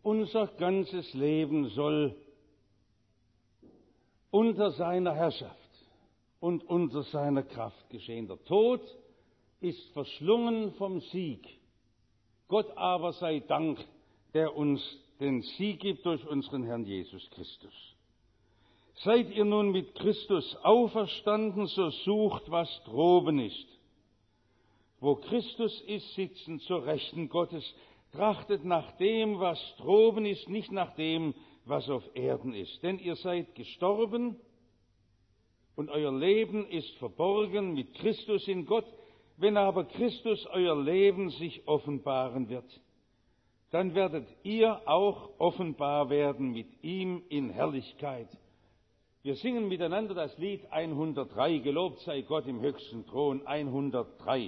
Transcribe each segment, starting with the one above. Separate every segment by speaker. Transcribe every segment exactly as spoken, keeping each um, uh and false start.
Speaker 1: Unser ganzes Leben soll unter seiner Herrschaft und unter seiner Kraft geschehen. Der Tod ist verschlungen vom Sieg. Gott aber sei Dank, der uns den Sieg gibt durch unseren Herrn Jesus Christus. Seid ihr nun mit Christus auferstanden, so sucht, was droben ist. Wo Christus ist, sitzen zur Rechten Gottes. Trachtet nach dem, was droben ist, nicht nach dem, was auf Erden ist. Denn ihr seid gestorben und euer Leben ist verborgen mit Christus in Gott. Wenn aber Christus euer Leben sich offenbaren wird, dann werdet ihr auch offenbar werden mit ihm in Herrlichkeit. Wir singen miteinander das Lied hundertdrei, Gelobt sei Gott im höchsten Thron, hundertdrei.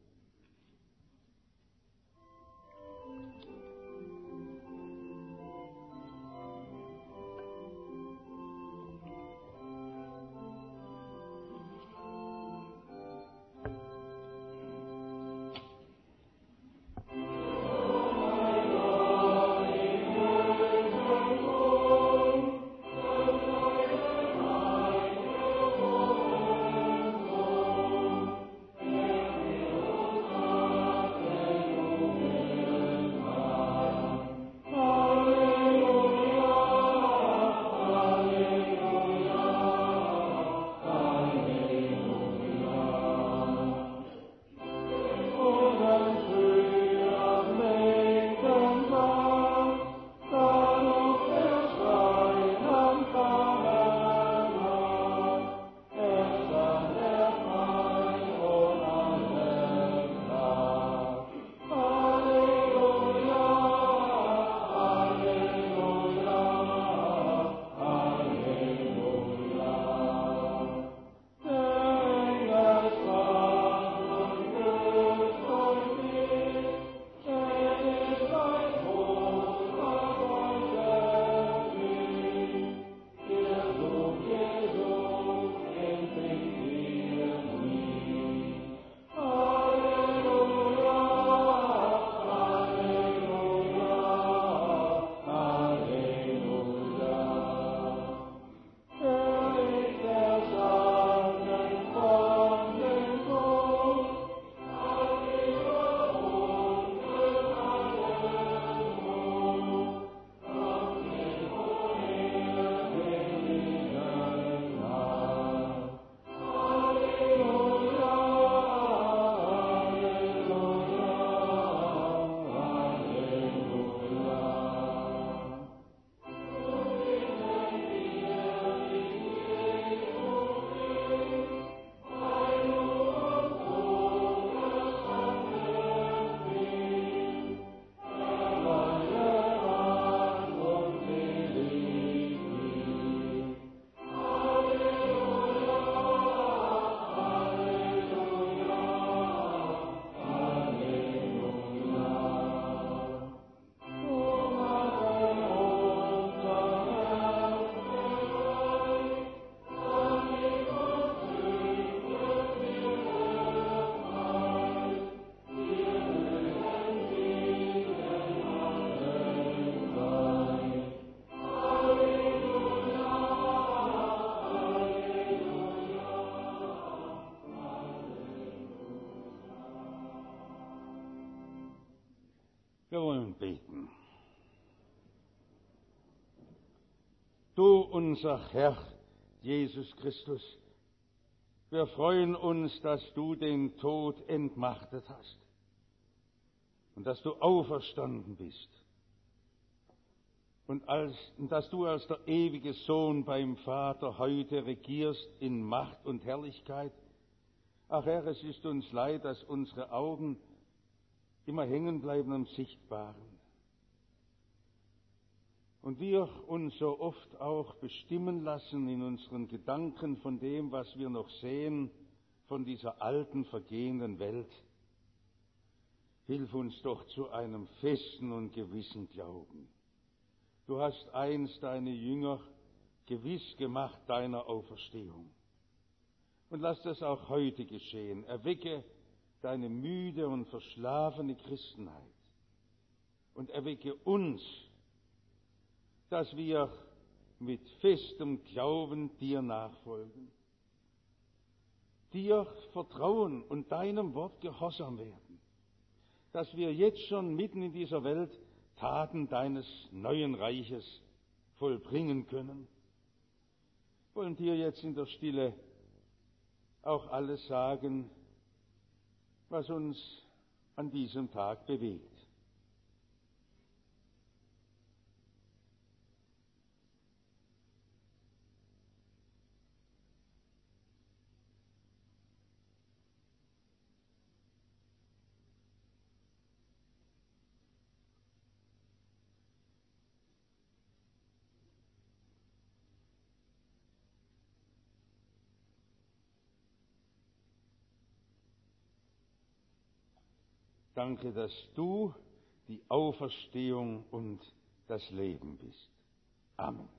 Speaker 1: Wir wollen beten. Du, unser Herr Jesus Christus, wir freuen uns, dass du den Tod entmachtet hast und dass du auferstanden bist und, als, und dass du als der ewige Sohn beim Vater heute regierst in Macht und Herrlichkeit. Ach Herr, es ist uns leid, dass unsere Augen immer hängen bleiben am Sichtbaren. Und wir uns so oft auch bestimmen lassen in unseren Gedanken von dem, was wir noch sehen, von dieser alten, vergehenden Welt. Hilf uns doch zu einem festen und gewissen Glauben. Du hast einst deine Jünger gewiss gemacht deiner Auferstehung. Und lass das auch heute geschehen. Erwecke deine müde und verschlafene Christenheit und erwecke uns dass wir mit festem Glauben dir nachfolgen, dir vertrauen und deinem Wort gehorsam werden, dass wir jetzt schon mitten in dieser Welt Taten deines neuen Reiches vollbringen können. Wir wollen dir jetzt in der Stille auch alles sagen, was uns an diesem Tag bewegt. Danke, dass du die Auferstehung und das Leben bist. Amen.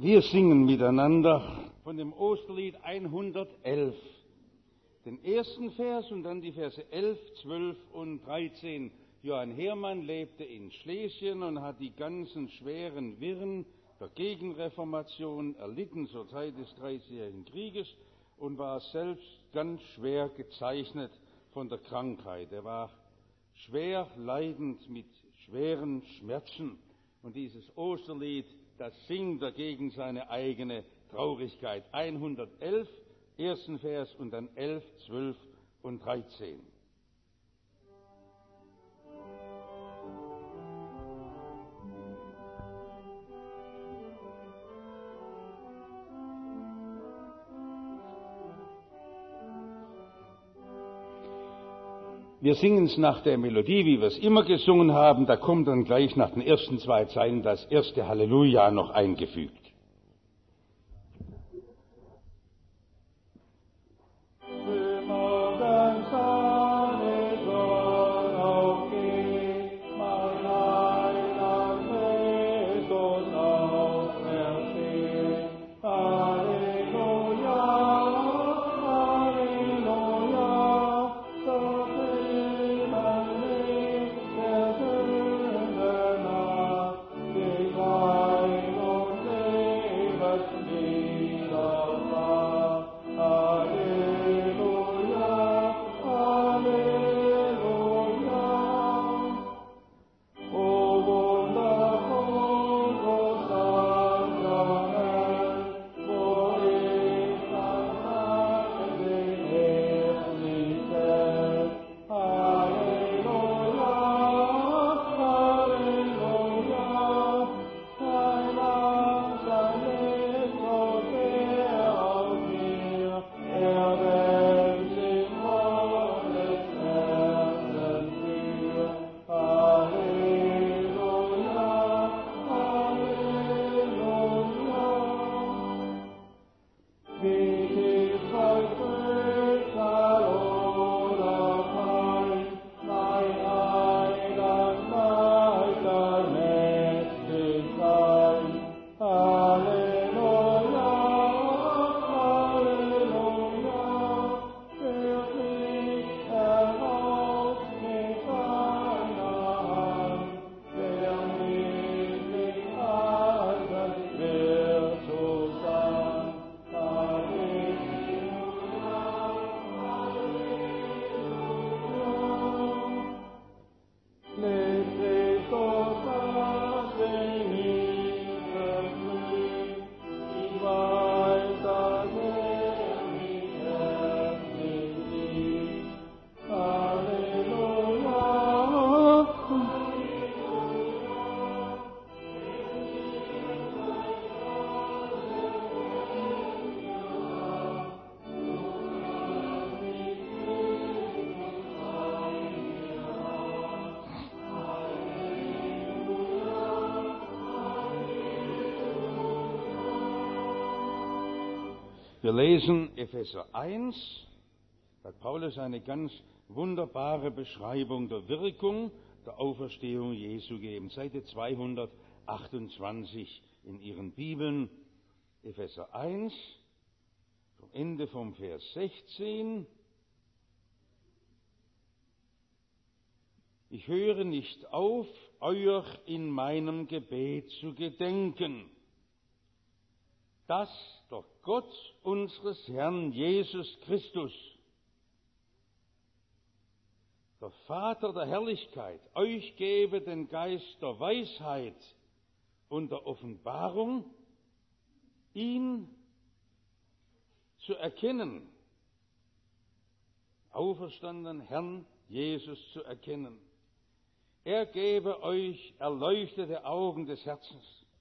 Speaker 1: Wir singen miteinander von dem Osterlied hundertelf, den ersten Vers und dann die Verse elf, zwölf und dreizehn. Johann Hermann lebte in Schlesien und hat die ganzen schweren Wirren der Gegenreformation erlitten zur Zeit des Dreißigjährigen Krieges und war selbst ganz schwer gezeichnet von der Krankheit. Er war schwer leidend mit schweren Schmerzen. Und dieses Osterlied, das singt er gegen seine eigene Traurigkeit. hundertelf, ersten Vers und dann elf, zwölf und dreizehn. Wir singen es nach der Melodie, wie wir es immer gesungen haben. Da kommt dann gleich nach den ersten zwei Zeilen das erste Halleluja noch eingefügt. Wir lesen Epheser eins, da hat Paulus eine ganz wunderbare Beschreibung der Wirkung der Auferstehung Jesu gegeben. Seite zweihundertachtundzwanzig in Ihren Bibeln, Epheser eins, vom Ende vom Vers sechzehn. Ich höre nicht auf, euch in meinem Gebet zu gedenken, dass doch Gott unseres Herrn Jesus Christus, der Vater der Herrlichkeit, euch gebe den Geist der Weisheit und der Offenbarung, ihn zu erkennen, auferstandenen Herrn Jesus zu erkennen. Er gebe euch erleuchtete Augen des Herzens,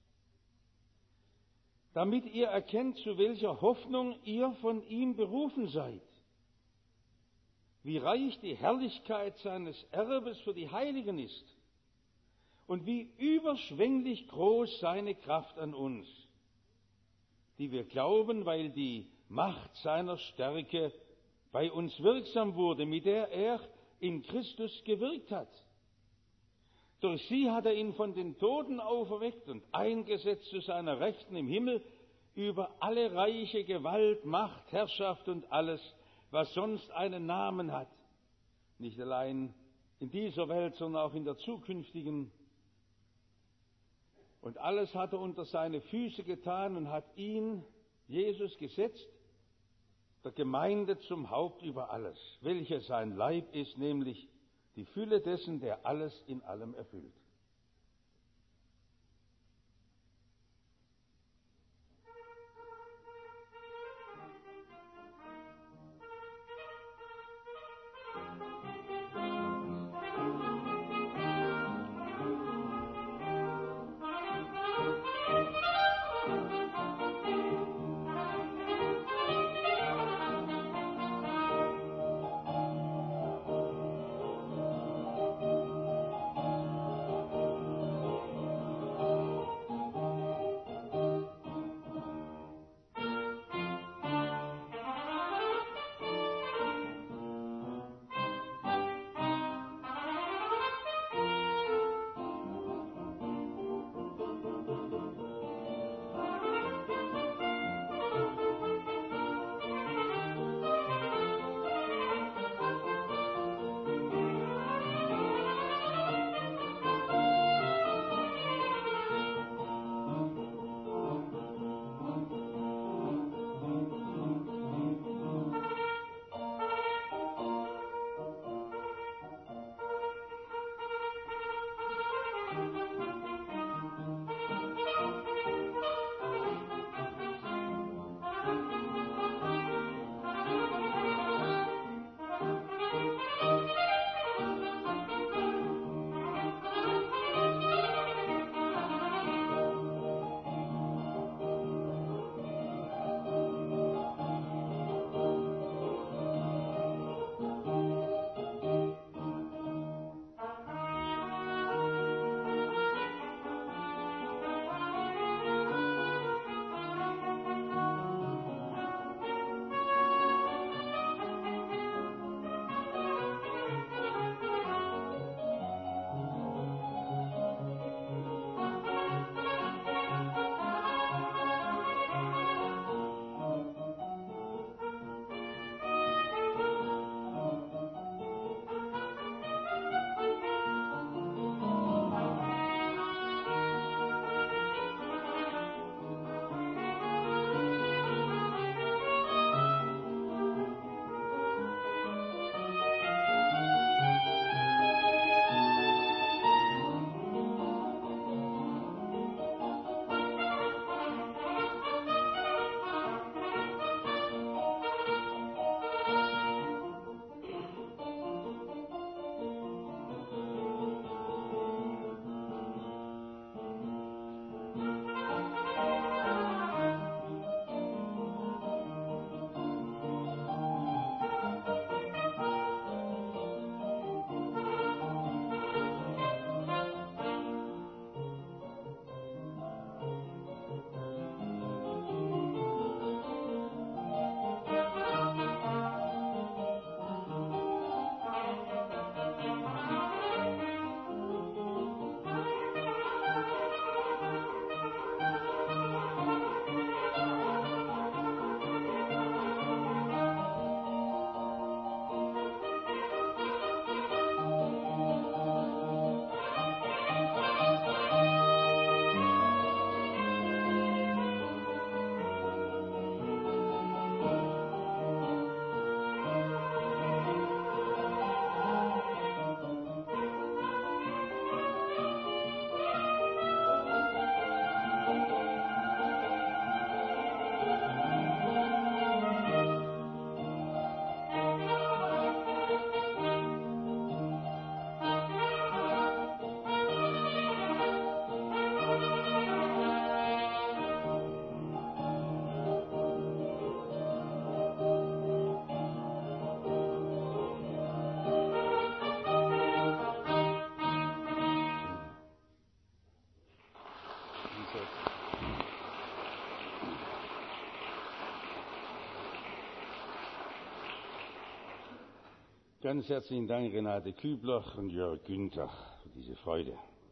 Speaker 1: damit ihr erkennt, zu welcher Hoffnung ihr von ihm berufen seid, wie reich die Herrlichkeit seines Erbes für die Heiligen ist und wie überschwänglich groß seine Kraft an uns, die wir glauben, weil die Macht seiner Stärke bei uns wirksam wurde, mit der er in Christus gewirkt hat. Durch sie hat er ihn von den Toten auferweckt und eingesetzt zu seiner Rechten im Himmel über alle reiche Gewalt, Macht, Herrschaft und alles, was sonst einen Namen hat. Nicht allein in dieser Welt, sondern auch in der zukünftigen. Und alles hat er unter seine Füße getan und hat ihn, Jesus, gesetzt, der Gemeinde zum Haupt über alles, welcher sein Leib ist, nämlich die Fülle dessen, der alles in allem erfüllt.
Speaker 2: Ganz herzlichen Dank, Renate Kübler und Jörg Günther, für diese Freude.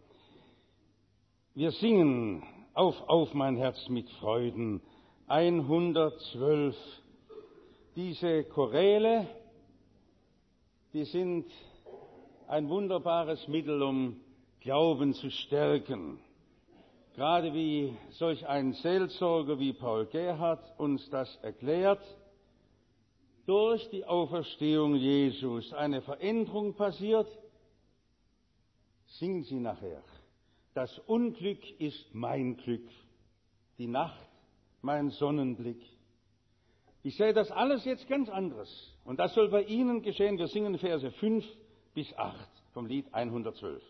Speaker 1: Wir singen auf, auf mein Herz mit Freuden, hundertzwölf. Diese Choräle, die sind ein wunderbares Mittel, um Glauben zu stärken. Gerade wie solch ein Seelsorger wie Paul Gerhardt uns das erklärt, durch die Auferstehung Jesus eine Veränderung passiert, singen sie nachher. Das Unglück ist mein Glück, die Nacht mein Sonnenblick. Ich sehe das alles jetzt ganz anderes. Und das soll bei Ihnen geschehen. Wir singen Verse fünf bis acht vom Lied hundertzwölf.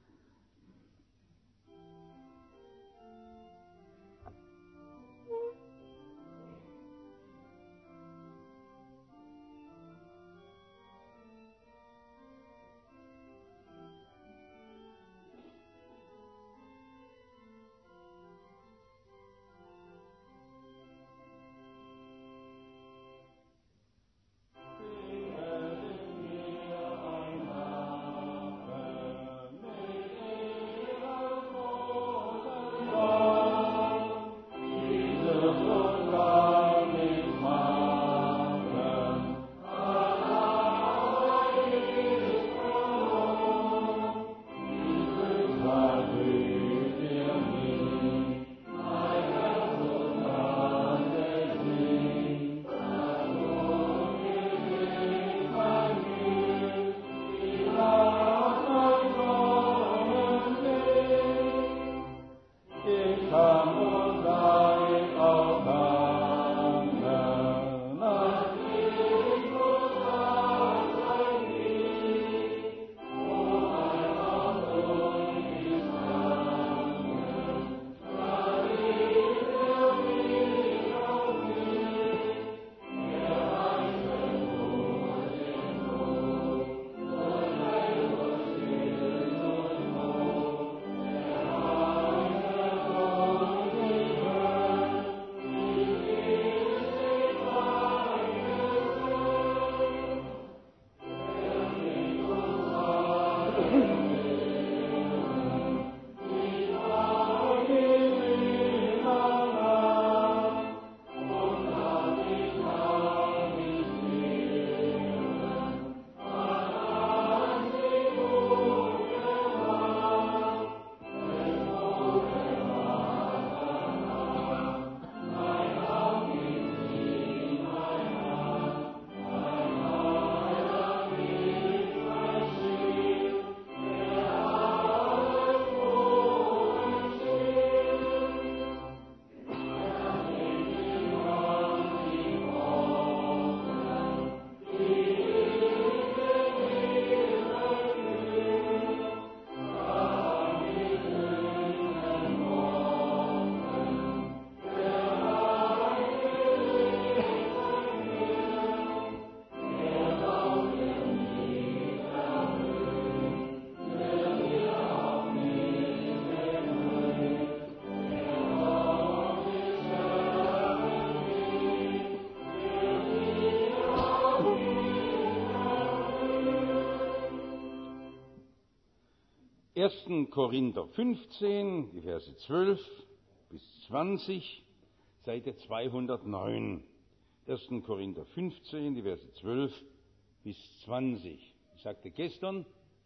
Speaker 1: ersten Korinther fünfzehn, die Verse zwölf bis zwanzig, Seite zweihundertneun. ersten Korinther fünfzehn, die Verse zwölf bis zwanzig. Ich sagte gestern,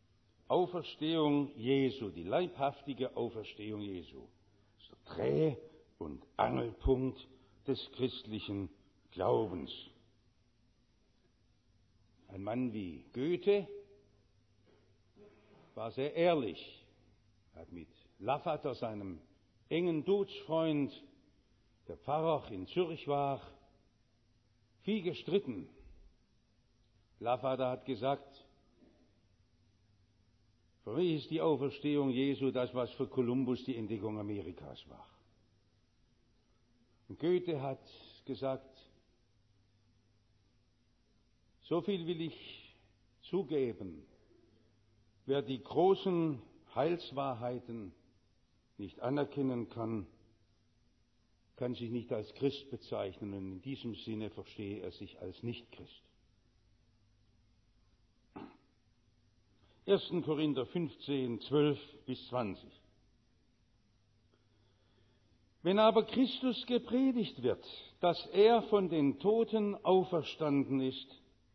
Speaker 1: Auferstehung Jesu, die leibhaftige Auferstehung Jesu, ist der Dreh- und Angelpunkt des christlichen Glaubens. Ein Mann wie Goethe war sehr ehrlich. Er hat mit Lavater, seinem engen Duzfreund, der Pfarrer in Zürich war, viel gestritten. Lavater hat gesagt, für mich ist die Auferstehung Jesu das, was für Kolumbus die Entdeckung Amerikas war. Und Goethe hat gesagt, so viel will ich zugeben, wer die großen Heilswahrheiten nicht anerkennen kann, kann sich nicht als Christ bezeichnen, und in diesem Sinne verstehe er sich als Nichtchrist. ersten Korinther fünfzehn, zwölf bis zwanzig. Wenn aber Christus gepredigt wird, dass er von den Toten auferstanden ist,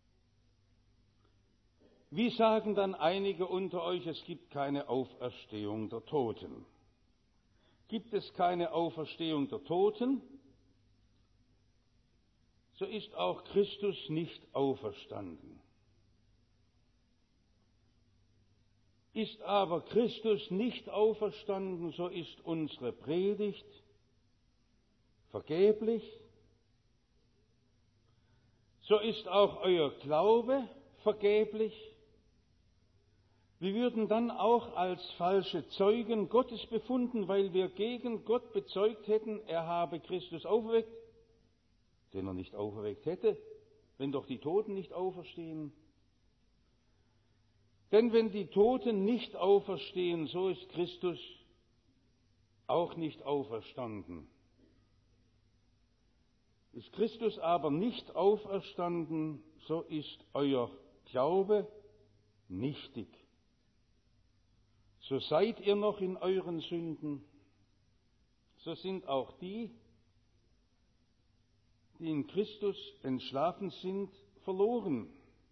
Speaker 1: wie sagen dann einige unter euch, es gibt keine Auferstehung der Toten? Gibt es keine Auferstehung der Toten, so ist auch Christus nicht auferstanden. Ist aber Christus nicht auferstanden, so ist unsere Predigt vergeblich, so ist auch euer Glaube vergeblich. Wir würden dann auch als falsche Zeugen Gottes befunden, weil wir gegen Gott bezeugt hätten, er habe Christus auferweckt, den er nicht auferweckt hätte, wenn doch die Toten nicht auferstehen. Denn wenn die Toten nicht auferstehen, so ist Christus auch nicht auferstanden. Ist Christus aber nicht auferstanden, so ist euer Glaube nichtig. So seid ihr noch in euren Sünden, so sind auch die, die in Christus entschlafen sind, verloren.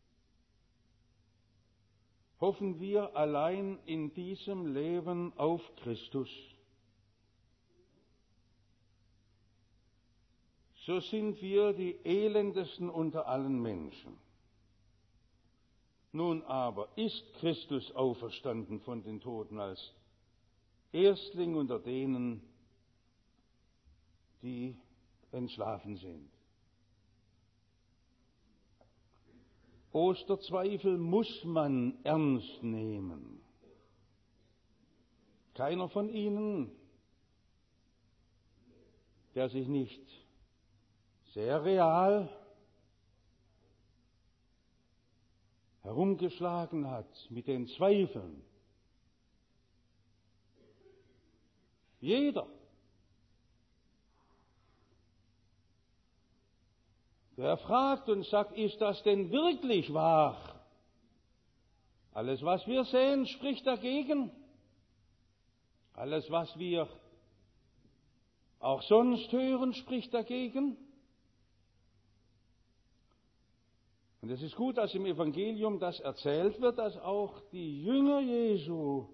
Speaker 1: Hoffen wir allein in diesem Leben auf Christus, so sind wir die elendesten unter allen Menschen. Nun aber ist Christus auferstanden von den Toten als Erstling unter denen, die entschlafen sind. Osterzweifel muss man ernst nehmen. Keiner von Ihnen, der sich nicht sehr real herumgeschlagen hat mit den Zweifeln. Jeder, der fragt und sagt, ist das denn wirklich wahr? Alles, was wir sehen, spricht dagegen. Alles, was wir auch sonst hören, spricht dagegen. Und es ist gut, dass im Evangelium das erzählt wird, dass auch die Jünger Jesu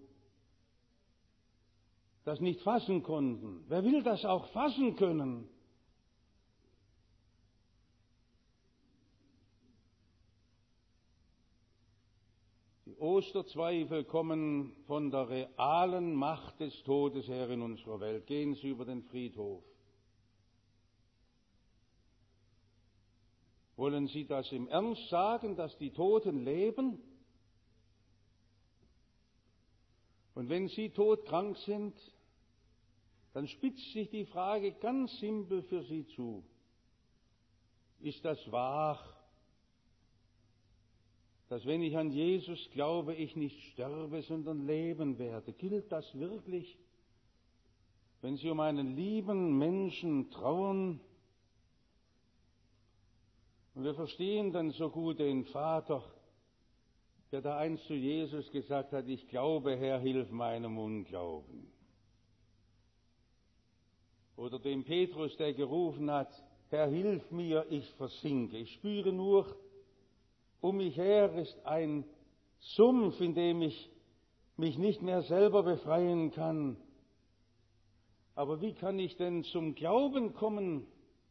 Speaker 1: das nicht fassen konnten. Wer will das auch fassen können? Die Osterzweifel kommen von der realen Macht des Todes her in unserer Welt. Gehen Sie über den Friedhof. Wollen Sie das im Ernst sagen, dass die Toten leben? Und wenn Sie todkrank sind, dann spitzt sich die Frage ganz simpel für Sie zu. Ist das wahr, dass wenn ich an Jesus glaube, ich nicht sterbe, sondern leben werde? Gilt das wirklich? Wenn Sie um einen lieben Menschen trauern, und wir verstehen dann so gut den Vater, der da einst zu Jesus gesagt hat, ich glaube, Herr, hilf meinem Unglauben. Oder dem Petrus, der gerufen hat, Herr, hilf mir, ich versinke. Ich spüre nur, um mich her ist ein Sumpf, in dem ich mich nicht mehr selber befreien kann. Aber wie kann ich denn zum Glauben kommen?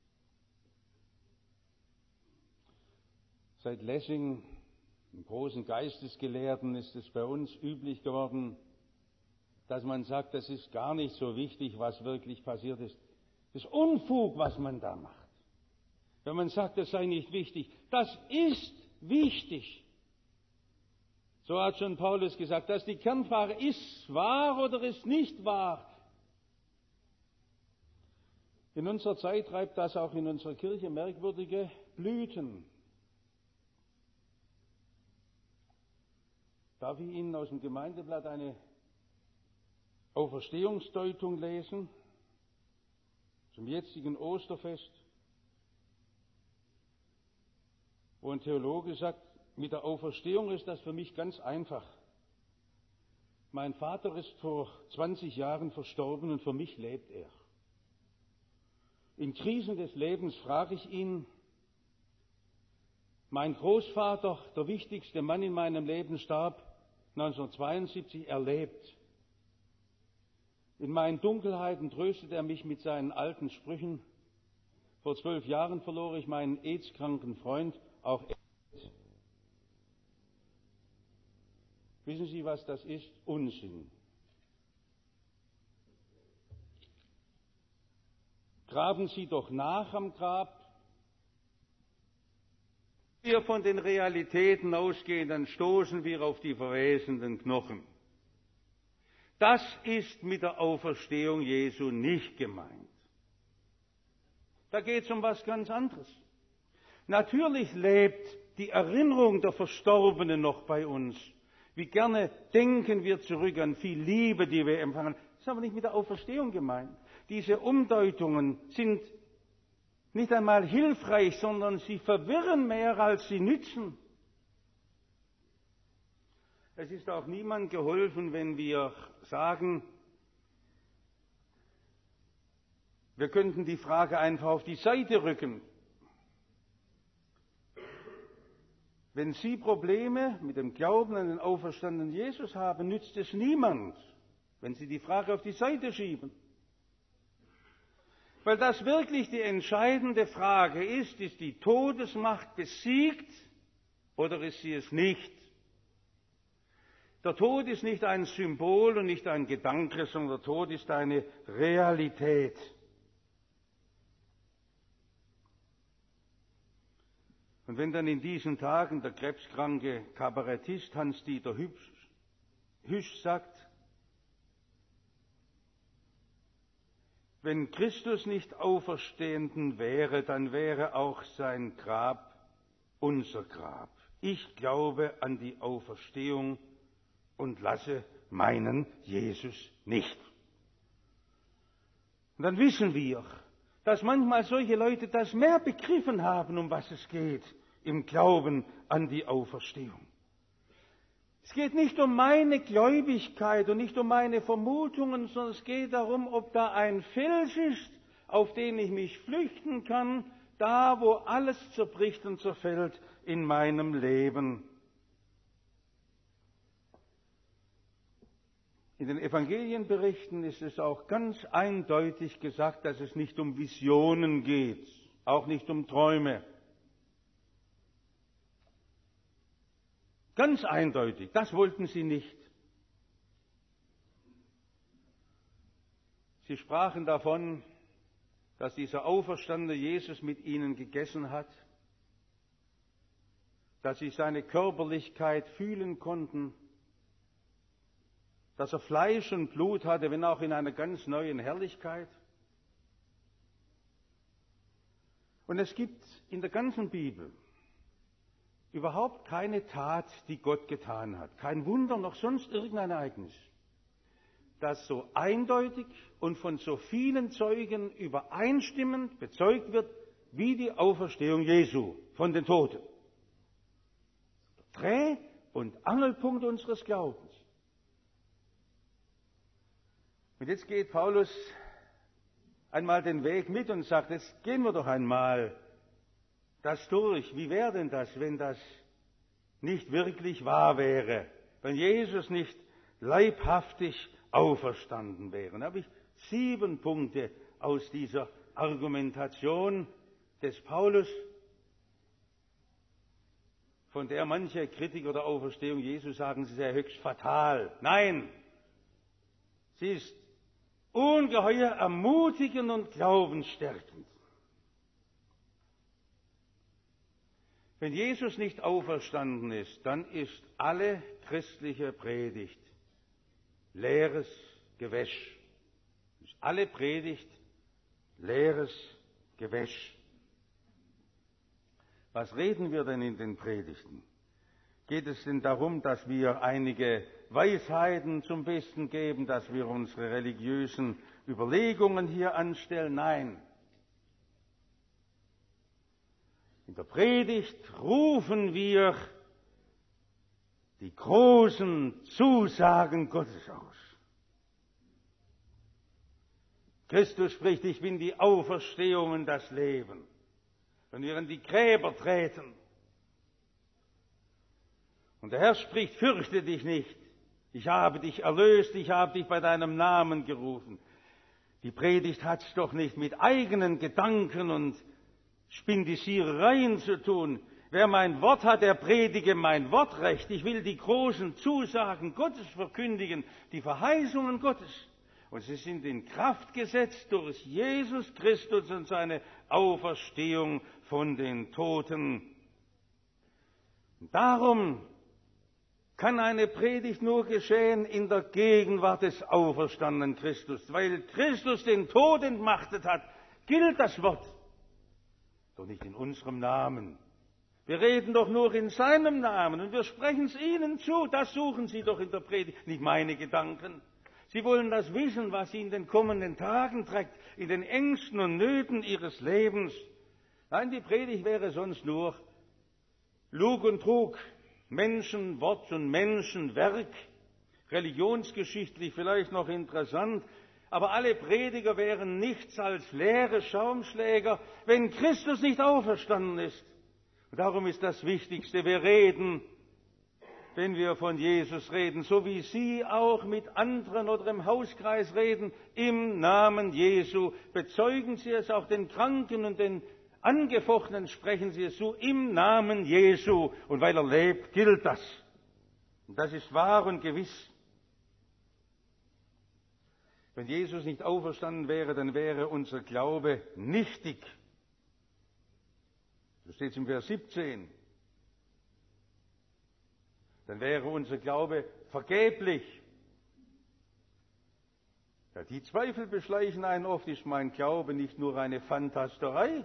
Speaker 1: Seit Lessing, dem großen Geistesgelehrten, ist es bei uns üblich geworden, dass man sagt, das ist gar nicht so wichtig, was wirklich passiert ist. Das ist Unfug, was man da macht. Wenn man sagt, das sei nicht wichtig. Das ist wichtig. So hat schon Paulus gesagt, dass die Kernfrage ist wahr oder ist nicht wahr. In unserer Zeit treibt das auch in unserer Kirche merkwürdige Blüten. Darf ich Ihnen aus dem Gemeindeblatt eine Auferstehungsdeutung lesen zum jetzigen Osterfest, wo ein Theologe sagt, mit der Auferstehung ist das für mich ganz einfach. Mein Vater ist vor zwanzig Jahren verstorben und für mich lebt er. In Krisen des Lebens frage ich ihn, mein Großvater, der wichtigste Mann in meinem Leben, starb neunzehnhundertzweiundsiebzig, er lebt. In meinen Dunkelheiten tröstet er mich mit seinen alten Sprüchen. Vor zwölf Jahren verlor ich meinen AIDS-kranken Freund, auch er. Wissen Sie, was das ist? Unsinn. Graben Sie doch nach am Grab. Wenn wir von den Realitäten ausgehen, dann stoßen wir auf die verwesenden Knochen. Das ist mit der Auferstehung Jesu nicht gemeint. Da geht es um was ganz anderes. Natürlich lebt die Erinnerung der Verstorbenen noch bei uns. Wie gerne denken wir zurück an viel Liebe, die wir empfangen. Das ist aber nicht mit der Auferstehung gemeint. Diese Umdeutungen sind nicht einmal hilfreich, sondern sie verwirren mehr, als sie nützen. Es ist auch niemand geholfen, wenn wir sagen, wir könnten die Frage einfach auf die Seite rücken. Wenn Sie Probleme mit dem Glauben an den auferstandenen Jesus haben, nützt es niemand, wenn Sie die Frage auf die Seite schieben. Weil das wirklich die entscheidende Frage ist, ist die Todesmacht besiegt oder ist sie es nicht? Der Tod ist nicht ein Symbol und nicht ein Gedanke, sondern der Tod ist eine Realität. Und wenn dann in diesen Tagen der krebskranke Kabarettist Hans-Dieter Hüsch sagt, wenn Christus nicht auferstehenden wäre, dann wäre auch sein Grab unser Grab. Ich glaube an die Auferstehung und lasse meinen Jesus nicht. Und dann wissen wir, dass manchmal solche Leute das mehr begriffen haben, um was es geht, im Glauben an die Auferstehung. Es geht nicht um meine Gläubigkeit und nicht um meine Vermutungen, sondern es geht darum, ob da ein Fels ist, auf den ich mich flüchten kann, da wo alles zerbricht und zerfällt in meinem Leben. In den Evangelienberichten ist es auch ganz eindeutig gesagt, dass es nicht um Visionen geht, auch nicht um Träume. Ganz eindeutig, das wollten sie nicht. Sie sprachen davon, dass dieser auferstandene Jesus mit ihnen gegessen hat, dass sie seine Körperlichkeit fühlen konnten, dass er Fleisch und Blut hatte, wenn auch in einer ganz neuen Herrlichkeit. Und es gibt in der ganzen Bibel überhaupt keine Tat, die Gott getan hat, kein Wunder noch sonst irgendein Ereignis, das so eindeutig und von so vielen Zeugen übereinstimmend bezeugt wird, wie die Auferstehung Jesu von den Toten. Der Dreh- und Angelpunkt unseres Glaubens. Und jetzt geht Paulus einmal den Weg mit und sagt, jetzt gehen wir doch einmal das durch. Wie wäre denn das, wenn das nicht wirklich wahr wäre? Wenn Jesus nicht leibhaftig auferstanden wäre? Da habe ich sieben Punkte aus dieser Argumentation des Paulus, von der manche Kritiker der Auferstehung Jesu sagen, sie sei höchst fatal. Nein, sie ist ungeheuer ermutigend und glaubensstärkend. Wenn Jesus nicht auferstanden ist, dann ist alle christliche Predigt leeres Gewäsch. Ist alle Predigt leeres Gewäsch. Was reden wir denn in den Predigten? Geht es denn darum, dass wir einige Weisheiten zum Besten geben, dass wir unsere religiösen Überlegungen hier anstellen? Nein. In der Predigt rufen wir die großen Zusagen Gottes aus. Christus spricht, ich bin die Auferstehung und das Leben. Wenn wir in die Gräber treten, und der Herr spricht, fürchte dich nicht, ich habe dich erlöst, ich habe dich bei deinem Namen gerufen. Die Predigt hat's doch nicht mit eigenen Gedanken und Spindisierereien zu tun. Wer mein Wort hat, der predige mein Wortrecht. Ich will die großen Zusagen Gottes verkündigen, die Verheißungen Gottes. Und sie sind in Kraft gesetzt durch Jesus Christus und seine Auferstehung von den Toten. Und darum kann eine Predigt nur geschehen in der Gegenwart des auferstandenen Christus. Weil Christus den Tod entmachtet hat, gilt das Wort. Doch nicht in unserem Namen. Wir reden doch nur in seinem Namen und wir sprechen es Ihnen zu. Das suchen Sie doch in der Predigt, nicht meine Gedanken. Sie wollen das wissen, was Sie in den kommenden Tagen trägt, in den Ängsten und Nöten Ihres Lebens. Nein, die Predigt wäre sonst nur Lug und Trug. Menschenwort und Menschenwerk, religionsgeschichtlich vielleicht noch interessant, aber alle Prediger wären nichts als leere Schaumschläger, wenn Christus nicht auferstanden ist. Und darum ist das Wichtigste, wir reden, wenn wir von Jesus reden, so wie Sie auch mit anderen oder im Hauskreis reden, im Namen Jesu, bezeugen Sie es auch den Kranken und den Angefochtenen, sprechen Sie es so im Namen Jesu. Und weil er lebt, gilt das. Und das ist wahr und gewiss. Wenn Jesus nicht auferstanden wäre, dann wäre unser Glaube nichtig. So steht es im Vers siebzehn. Dann wäre unser Glaube vergeblich. Ja, die Zweifel beschleichen einen oft, ist mein Glaube nicht nur eine Phantasterei?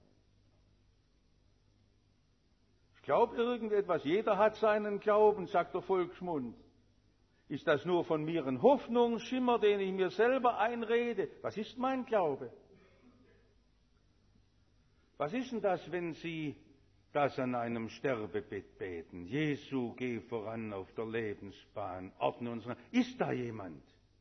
Speaker 1: Ich glaube irgendetwas, jeder hat seinen Glauben, sagt der Volksmund. Ist das nur von mir ein Hoffnungsschimmer, den ich mir selber einrede? Was ist mein Glaube? Was ist denn das, wenn Sie das an einem Sterbebett beten? Jesu, geh voran auf der Lebensbahn, ordne uns. Ist da jemand?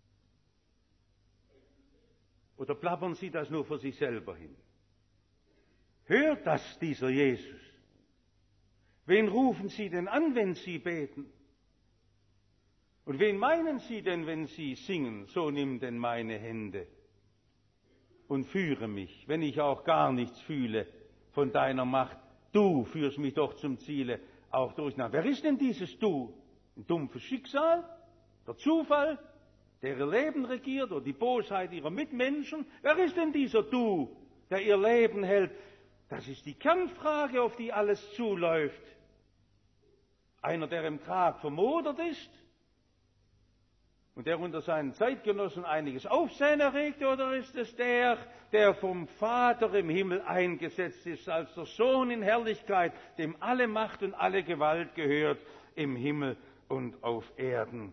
Speaker 1: Oder plappern Sie das nur für sich selber hin? Hört das dieser Jesus? Wen rufen Sie denn an, wenn Sie beten? Und wen meinen Sie denn, wenn Sie singen, so nimm denn meine Hände und führe mich, wenn ich auch gar nichts fühle von deiner Macht. Du führst mich doch zum Ziele, auch durch. Na, wer ist denn dieses Du? Ein dumpfes Schicksal? Der Zufall, der ihr Leben regiert, oder die Bosheit ihrer Mitmenschen? Wer ist denn dieser Du, der ihr Leben hält? Das ist die Kernfrage, auf die alles zuläuft. Einer, der im Grab vermodert ist und der unter seinen Zeitgenossen einiges Aufsehen erregte, oder ist es der, der vom Vater im Himmel eingesetzt ist, als der Sohn in Herrlichkeit, dem alle Macht und alle Gewalt gehört, im Himmel und auf Erden?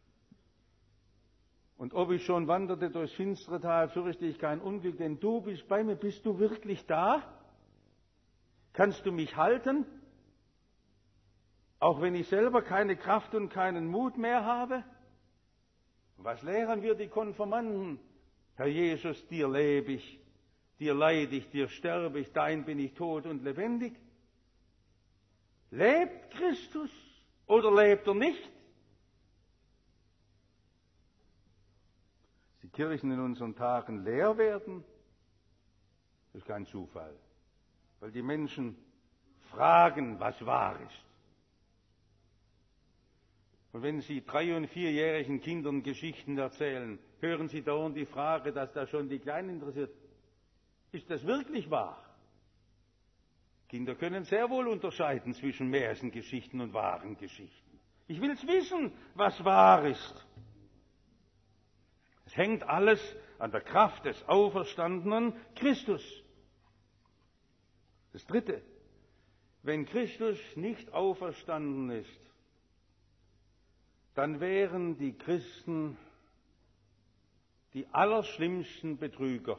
Speaker 1: Und ob ich schon wanderte durchs finstere Tal, fürchte ich kein Unglück, denn du bist bei mir. Bist du wirklich da? Kannst du mich halten? Auch wenn ich selber keine Kraft und keinen Mut mehr habe? Was lehren wir die Konfirmanden? Herr Jesus, dir lebe ich, dir leide ich, dir sterbe ich, dein bin ich tot und lebendig. Lebt Christus oder lebt er nicht? Dass die Kirchen in unseren Tagen leer werden, ist kein Zufall, weil die Menschen fragen, was wahr ist. Und wenn Sie drei- und vierjährigen Kindern Geschichten erzählen, hören Sie dauernd die Frage, dass da schon die Kleinen interessiert, ist das wirklich wahr? Kinder können sehr wohl unterscheiden zwischen Märchengeschichten und wahren Geschichten. Ich will es wissen, was wahr ist. Es hängt alles an der Kraft des auferstandenen Christus. Das Dritte, wenn Christus nicht auferstanden ist, dann wären die Christen die allerschlimmsten Betrüger.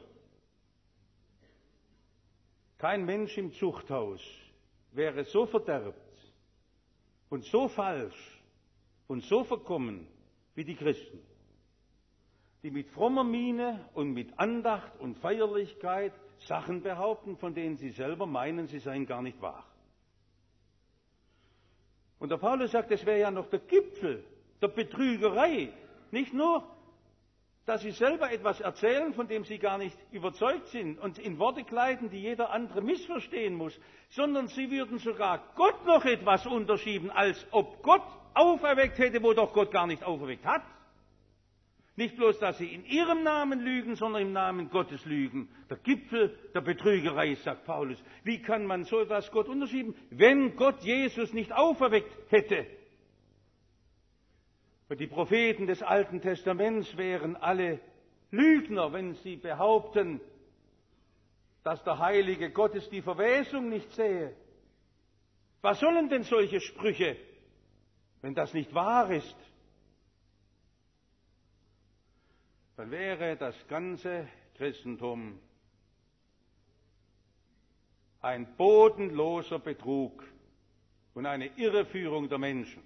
Speaker 1: Kein Mensch im Zuchthaus wäre so verderbt und so falsch und so verkommen wie die Christen. die mit frommer Miene und mit Andacht und Feierlichkeit Sachen behaupten, von denen sie selber meinen, sie seien gar nicht wahr. Und der Paulus sagt, es wäre ja noch der Gipfel der Betrügerei. Nicht nur, dass sie selber etwas erzählen, von dem sie gar nicht überzeugt sind und in Worte kleiden, die jeder andere missverstehen muss, sondern sie würden sogar Gott noch etwas unterschieben, als ob Gott auferweckt hätte, wo doch Gott gar nicht auferweckt hat. Nicht bloß, dass sie in ihrem Namen lügen, sondern im Namen Gottes lügen. Der Gipfel der Betrügerei, sagt Paulus. Wie kann man so etwas Gott unterschieben, wenn Gott Jesus nicht auferweckt hätte? Und die Propheten des Alten Testaments wären alle Lügner, wenn sie behaupten, dass der heilige Gottes die Verwesung nicht sähe. Was sollen denn solche Sprüche, wenn das nicht wahr ist? Dann wäre das ganze Christentum ein bodenloser Betrug und eine Irreführung der Menschen,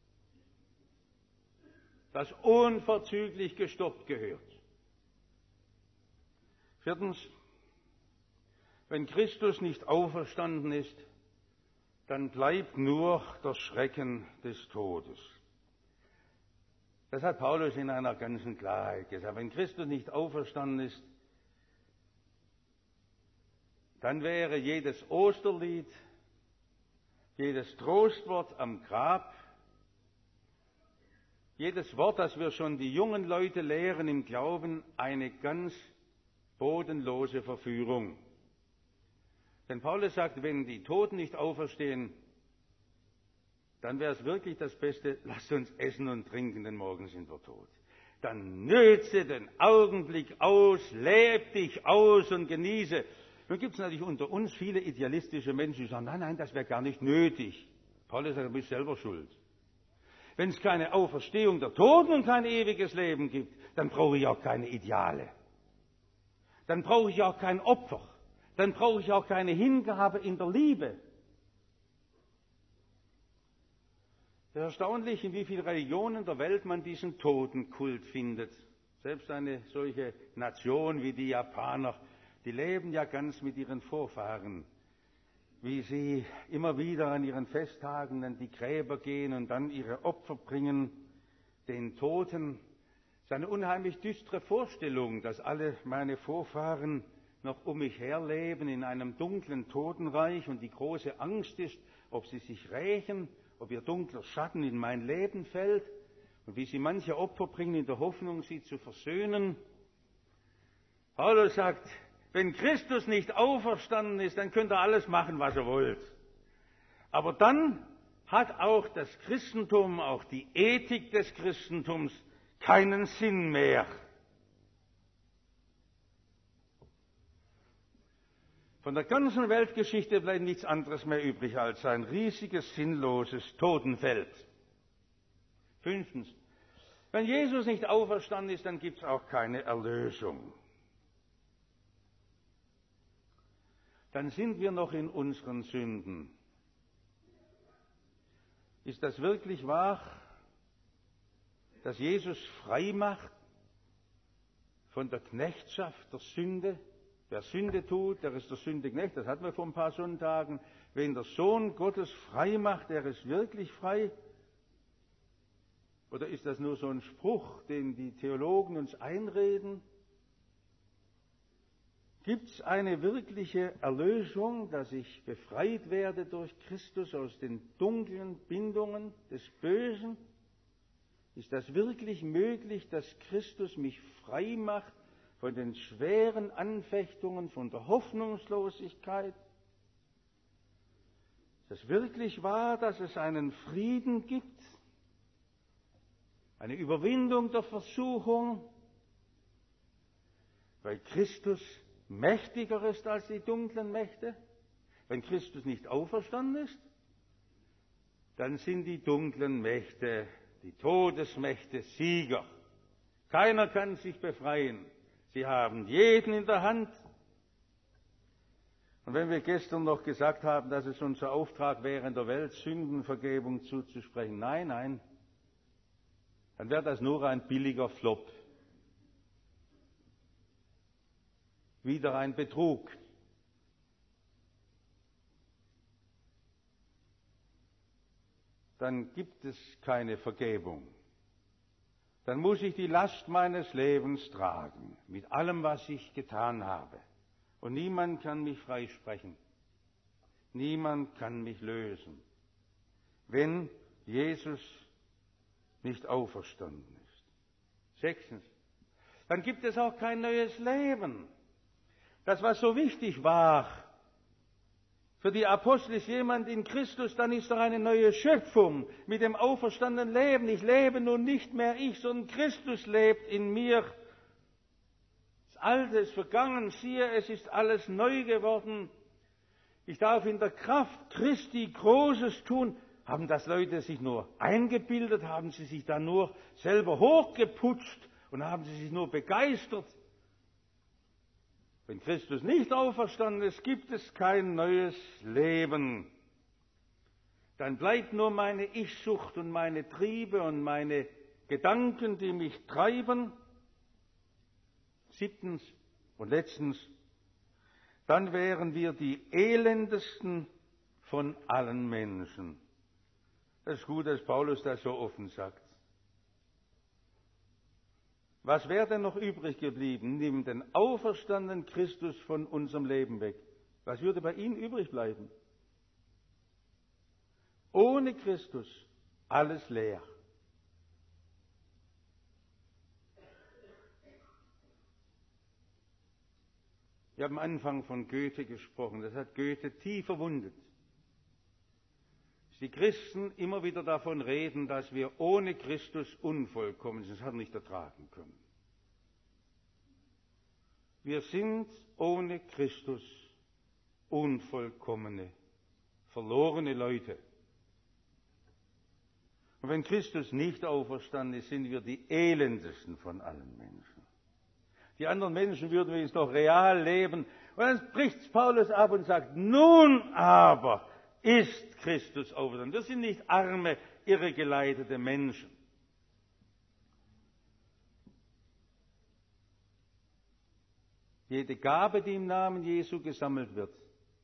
Speaker 1: das unverzüglich gestoppt gehört. Viertens, wenn Christus nicht auferstanden ist, dann bleibt nur der Schrecken des Todes. Das hat Paulus in einer ganzen Klarheit gesagt. Wenn Christus nicht auferstanden ist, dann wäre jedes Osterlied, jedes Trostwort am Grab, jedes Wort, das wir schon die jungen Leute lehren im Glauben, eine ganz bodenlose Verführung. Denn Paulus sagt, wenn die Toten nicht auferstehen, dann wäre es wirklich das Beste, lasst uns essen und trinken, denn morgen sind wir tot. Dann nütze den Augenblick aus, leb dich aus und genieße. Nun gibt es natürlich unter uns viele idealistische Menschen, die sagen, nein, nein, das wäre gar nicht nötig. Paulus sagt, du bist selber schuld. Wenn es keine Auferstehung der Toten und kein ewiges Leben gibt, dann brauche ich auch keine Ideale. Dann brauche ich auch kein Opfer. Dann brauche ich auch keine Hingabe in der Liebe. Es ist erstaunlich, in wie vielen Religionen der Welt man diesen Totenkult findet. Selbst eine solche Nation wie die Japaner, die leben ja ganz mit ihren Vorfahren, wie sie immer wieder an ihren Festtagen an die Gräber gehen und dann ihre Opfer bringen, den Toten. Es ist eine unheimlich düstere Vorstellung, dass alle meine Vorfahren noch um mich her leben in einem dunklen Totenreich und die große Angst ist, ob sie sich rächen, ob ihr dunkler Schatten in mein Leben fällt und wie sie manche Opfer bringen in der Hoffnung, sie zu versöhnen. Paulus sagt, wenn Christus nicht auferstanden ist, dann könnt ihr alles machen, was ihr wollt. Aber dann hat auch das Christentum, auch die Ethik des Christentums keinen Sinn mehr. Von der ganzen Weltgeschichte bleibt nichts anderes mehr übrig als ein riesiges, sinnloses Totenfeld. Fünftens, wenn Jesus nicht auferstanden ist, dann gibt es auch keine Erlösung. Dann sind wir noch in unseren Sünden. Ist das wirklich wahr, dass Jesus frei macht von der Knechtschaft der Sünde? Wer Sünde tut, der ist der Sünde Knecht. Das hatten wir vor ein paar Sonntagen. Wenn der Sohn Gottes frei macht, der ist wirklich frei. Oder ist das nur so ein Spruch, den die Theologen uns einreden? Gibt es eine wirkliche Erlösung, dass ich befreit werde durch Christus aus den dunklen Bindungen des Bösen? Ist das wirklich möglich, dass Christus mich frei macht von den schweren Anfechtungen, von der Hoffnungslosigkeit? Ist es wirklich wahr, dass es einen Frieden gibt, eine Überwindung der Versuchung, weil Christus mächtiger ist als die dunklen Mächte? Wenn Christus nicht auferstanden ist, dann sind die dunklen Mächte, die Todesmächte Sieger. Keiner kann sich befreien. Sie haben jeden in der Hand. Und wenn wir gestern noch gesagt haben, dass es unser Auftrag wäre, in der Welt Sündenvergebung zuzusprechen, nein, nein, dann wäre das nur ein billiger Flop. wieder ein Betrug. Dann gibt es keine Vergebung. Dann muss ich die Last meines Lebens tragen, mit allem, was ich getan habe. Und niemand kann mich freisprechen. Niemand kann mich lösen, wenn Jesus nicht auferstanden ist. Sechstens, dann gibt es auch kein neues Leben. Das, was so wichtig war für die Apostel, ist jemand in Christus, dann ist er eine neue Schöpfung mit dem auferstandenen Leben. Ich lebe nun nicht mehr ich, sondern Christus lebt in mir. Das Alte ist vergangen, siehe, es ist alles neu geworden. Ich darf in der Kraft Christi Großes tun. Haben das Leute sich nur eingebildet? Haben sie sich da nur selber hochgeputzt und haben sie sich nur begeistert? Wenn Christus nicht auferstanden ist, gibt es kein neues Leben. Dann bleibt nur meine Ich-Sucht und meine Triebe und meine Gedanken, die mich treiben. Siebtens und letztens, dann wären wir die elendesten von allen Menschen. Es ist gut, dass Paulus das so offen sagt. Was wäre denn noch übrig geblieben? Nimm den auferstandenen Christus von unserem Leben weg. Was würde bei ihm übrig bleiben? Ohne Christus alles leer. Ich habe am Anfang von Goethe gesprochen. Das hat Goethe tief verwundet. Die Christen immer wieder davon reden, dass wir ohne Christus unvollkommen sind. Das hat er nicht ertragen können. Wir sind ohne Christus unvollkommene, verlorene Leute. Und wenn Christus nicht auferstanden ist, sind wir die elendesten von allen Menschen. Die anderen Menschen würden wenigstens noch real leben. Und dann bricht Paulus ab und sagt, nun aber ist Christus auferstanden. Wir sind nicht arme, irregeleitete Menschen. Jede Gabe, die im Namen Jesu gesammelt wird,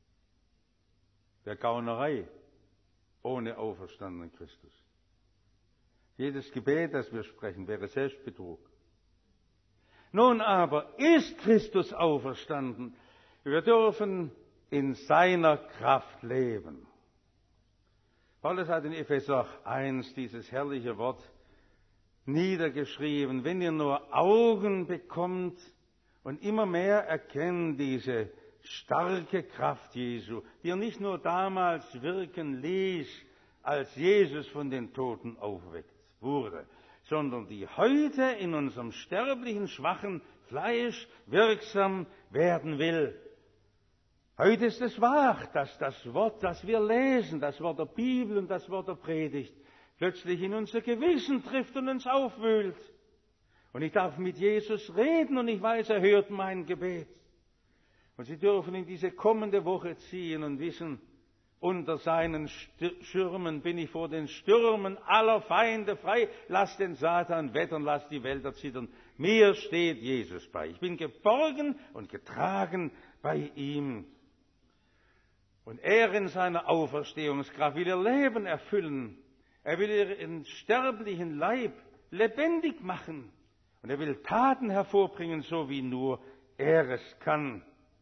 Speaker 1: wäre Gaunerei ohne auferstandenen Christus. Jedes Gebet, das wir sprechen, wäre Selbstbetrug. Nun aber ist Christus auferstanden. Wir dürfen in seiner Kraft leben. Paulus hat in Epheser eins dieses herrliche Wort niedergeschrieben. Wenn ihr nur Augen bekommt und immer mehr erkennt diese starke Kraft Jesu, die er nicht nur damals wirken ließ, als Jesus von den Toten aufweckt wurde, sondern die heute in unserem sterblichen, schwachen Fleisch wirksam werden will. Heute ist es wahr, dass das Wort, das wir lesen, das Wort der Bibel und das Wort der Predigt, plötzlich in unser Gewissen trifft und uns aufwühlt. Und ich darf mit Jesus reden und ich weiß, er hört mein Gebet. Und Sie dürfen in diese kommende Woche ziehen und wissen, unter seinen Schirmen bin ich vor den Stürmen aller Feinde frei. Lass den Satan wettern, lass die Welt erzittern. Mir steht Jesus bei. Ich bin geborgen und getragen bei ihm. Und er in seiner Auferstehungskraft will ihr Leben erfüllen. Er will ihren sterblichen Leib lebendig machen. Und er will Taten hervorbringen, so wie nur er es kann.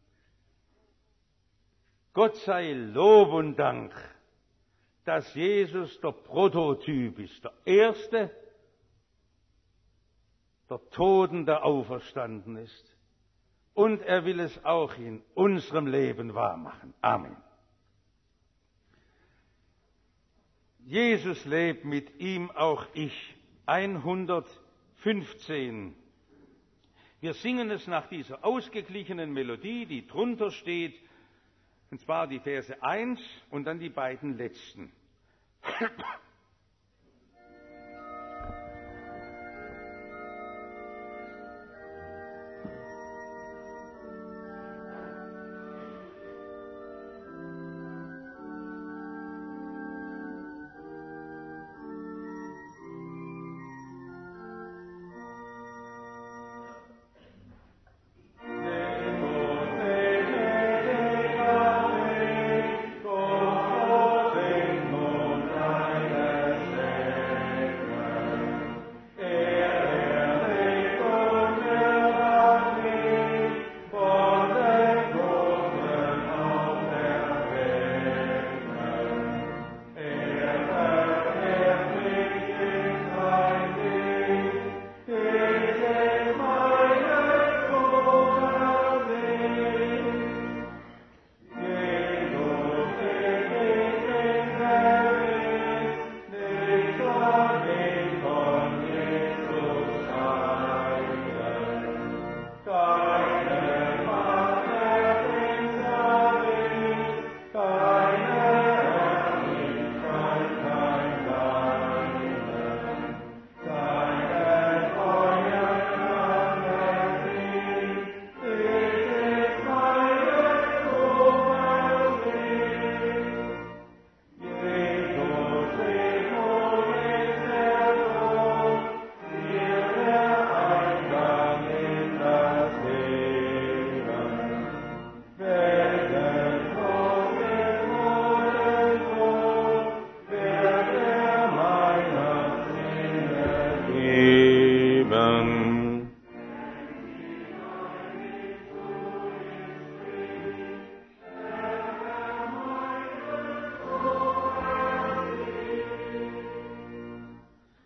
Speaker 1: Gott sei Lob und Dank, dass Jesus der Prototyp ist, der Erste, der Toten, der auferstanden ist. Und er will es auch in unserem Leben wahrmachen. Amen. Jesus lebt, mit ihm auch ich. hundertfünfzehn. Wir singen es nach dieser ausgeglichenen Melodie, die drunter steht, und zwar die Verse eins und dann die beiden letzten.
Speaker 2: Amen.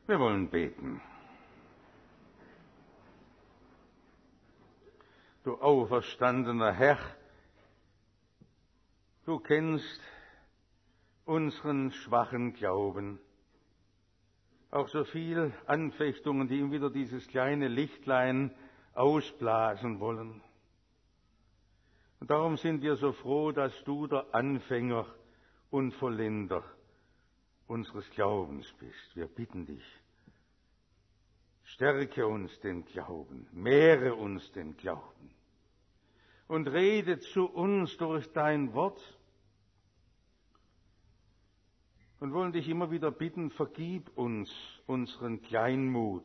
Speaker 1: Wir wollen beten. Du auferstandener Herr, du kennst unseren schwachen Glauben, auch so viel Anfechtungen, die ihm wieder dieses kleine Lichtlein ausblasen wollen. Und darum sind wir so froh, dass du der Anfänger und Vollender unseres Glaubens bist. Wir bitten dich, stärke uns den Glauben, mehre uns den Glauben und rede zu uns durch dein Wort und wollen dich immer wieder bitten, vergib uns unseren Kleinmut,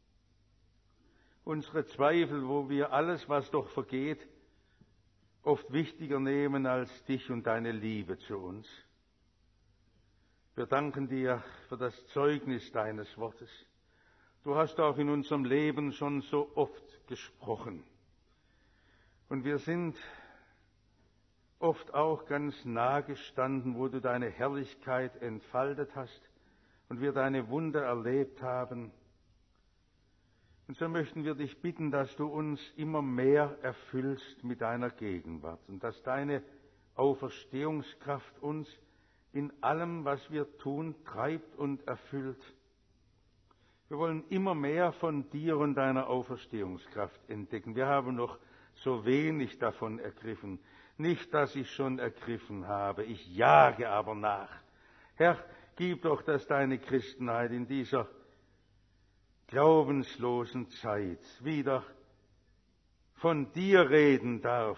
Speaker 1: unsere Zweifel, wo wir alles, was doch vergeht, oft wichtiger nehmen als dich und deine Liebe zu uns. Wir danken dir für das Zeugnis deines Wortes. Du hast auch in unserem Leben schon so oft gesprochen. Und wir sind oft auch ganz nah gestanden, wo du deine Herrlichkeit entfaltet hast und wir deine Wunder erlebt haben. Und so möchten wir dich bitten, dass du uns immer mehr erfüllst mit deiner Gegenwart und dass deine Auferstehungskraft uns in allem, was wir tun, treibt und erfüllt. Wir wollen immer mehr von dir und deiner Auferstehungskraft entdecken. Wir haben noch so wenig davon ergriffen. Nicht, dass ich schon ergriffen habe, ich jage aber nach. Herr, gib doch, dass deine Christenheit in dieser glaubenslosen Zeit wieder von dir reden darf,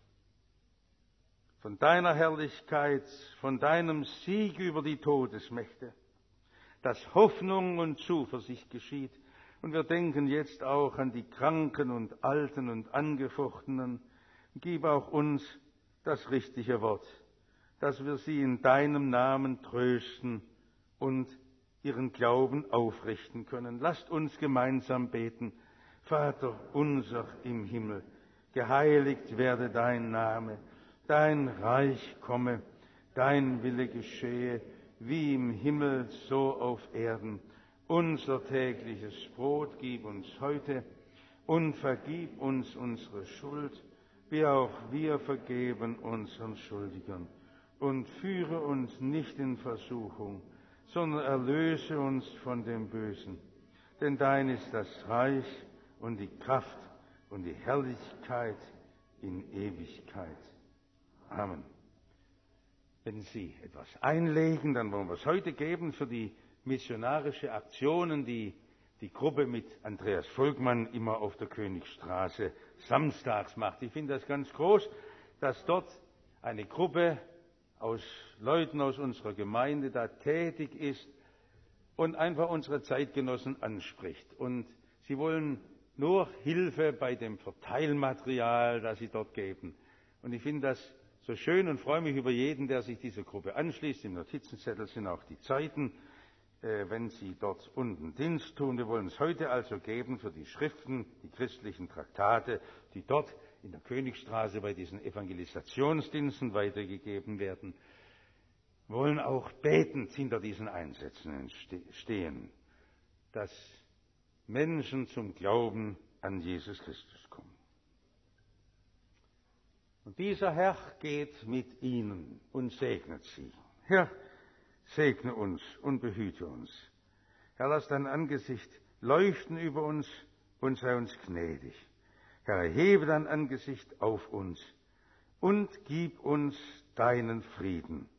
Speaker 1: von deiner Herrlichkeit, von deinem Sieg über die Todesmächte, dass Hoffnung und Zuversicht geschieht. Und wir denken jetzt auch an die Kranken und Alten und Angefochtenen. Gib auch uns das richtige Wort, dass wir sie in deinem Namen trösten und ihren Glauben aufrichten können. Lasst uns gemeinsam beten. Vater unser im Himmel, geheiligt werde dein Name, dein Reich komme, dein Wille geschehe, wie im Himmel, so auf Erden. Unser tägliches Brot gib uns heute und vergib uns unsere Schuld, wie auch wir vergeben unseren Schuldigern. Und führe uns nicht in Versuchung, sondern erlöse uns von dem Bösen. Denn dein ist das Reich und die Kraft und die Herrlichkeit in Ewigkeit. Amen. Wenn Sie etwas einlegen, dann wollen wir es heute geben für die missionarische Aktionen, die die Gruppe mit Andreas Volkmann immer auf der Königstraße samstags macht. Ich finde das ganz groß, dass dort eine Gruppe aus Leuten aus unserer Gemeinde da tätig ist und einfach unsere Zeitgenossen anspricht. Und sie wollen nur Hilfe bei dem Verteilmaterial, das sie dort geben. Und ich finde das so schön und freue mich über jeden, der sich dieser Gruppe anschließt. Im Notizenzettel sind auch die Zeiten, äh, wenn Sie dort unten Dienst tun. Wir wollen es heute also geben für die Schriften, die christlichen Traktate, die dort in der Königstraße bei diesen Evangelisationsdiensten weitergegeben werden. Wir wollen auch betend hinter diesen Einsätzen stehen, dass Menschen zum Glauben an Jesus Christus kommen. Und dieser Herr geht mit ihnen und segnet sie. Herr, segne uns und behüte uns. Herr, lass dein Angesicht leuchten über uns und sei uns gnädig. Herr, erhebe dein Angesicht auf uns und gib uns deinen Frieden.